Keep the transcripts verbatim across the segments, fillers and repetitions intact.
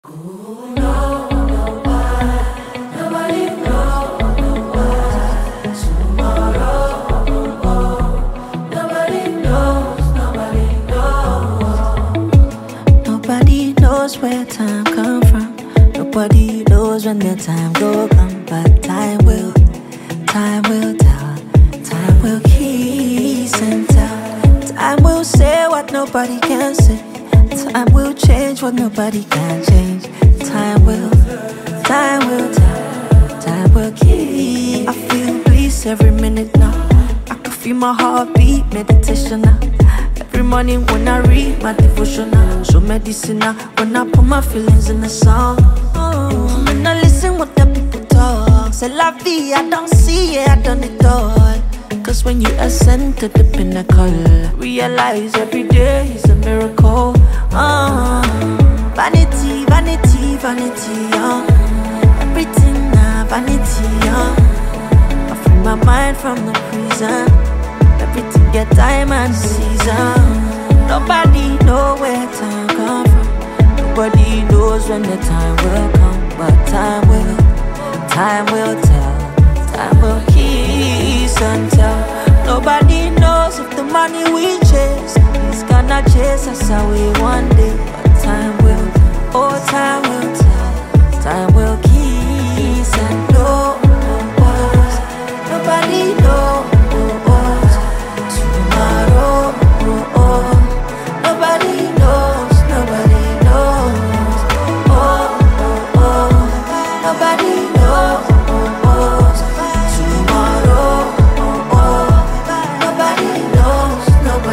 Nobody knows where time come from. Nobody knows when the time go come. But time will, time will tell. Time will kiss and tell. Time will say what nobody can say. Time will change what nobody can change. Time will, time will tell. Time will kiss. I feel bliss every minute now. I can feel my heartbeat, meditation now. Every morning when I read my devotional, so medicinal when I put my feelings in a song. Oh, when I listen what the people talk, say la vie, I don't see it, I done it all. Cause when you ascend to the pinnacle, realize every day is a miracle. Oh, vanity, vanity, vanity, oh. Everything now vanity, oh. I free my mind from the prison. Everything get time and season. Nobody know where time come from. Nobody knows when the time will come. But time will, time will tell. Time will kiss and tell. Nobody knows if the money we chase is gonna chase us away one day. But time will, oh time will tell. Time will kiss and know. Nobody knows. Tomorrow, oh, oh. Nobody knows, nobody knows. Oh, oh, oh. Nobody knows, oh, oh. Tomorrow, oh, oh. Nobody knows,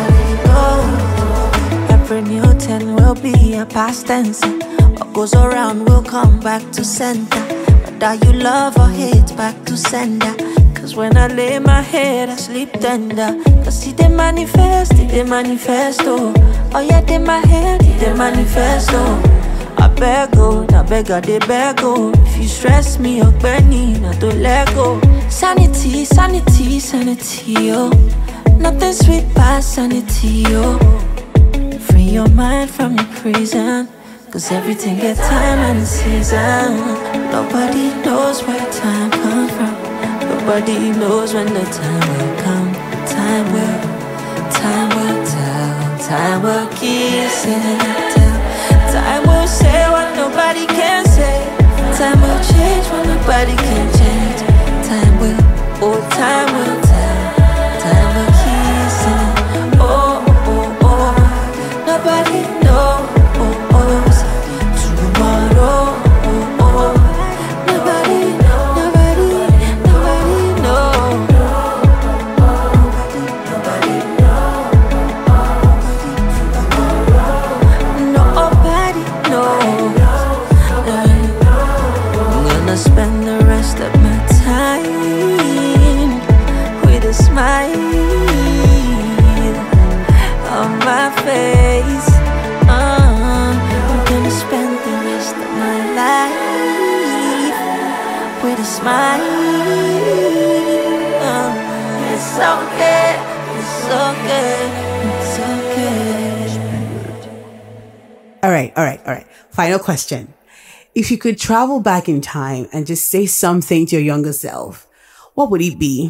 nobody knows. Every new ten will be a past tense. What goes around will come back to center. Whether you love or hate, back to sender. Cause when I lay my head, I sleep tender. Cause see they manifest, they manifest, oh. Oh yeah, they my head, they manifest, oh. I beg, oh, I beg, I they beg, oh. If you stress me, oh, Benny, I don't let go. Sanity, sanity, sanity, oh. Nothing sweet past sanity, oh. Free your mind from your prison. Cause everything get time and season. Nobody knows where time comes from. Nobody knows when the time will come. Time will, time will tell. Time will kiss and tell. Time will say what nobody can say. Time will change what nobody can change. Time will, oh time will tell. Time will kiss and oh, oh, oh. Nobody knows tomorrow, oh, oh. Nobody knows. Spend the rest of my time with a smile on my face. uh, I'm gonna spend the rest of my life with a smile. uh, It's okay, it's okay, it's okay. All right, all right, all right. Final question. If you could travel back in time and just say something to your younger self, what would it be?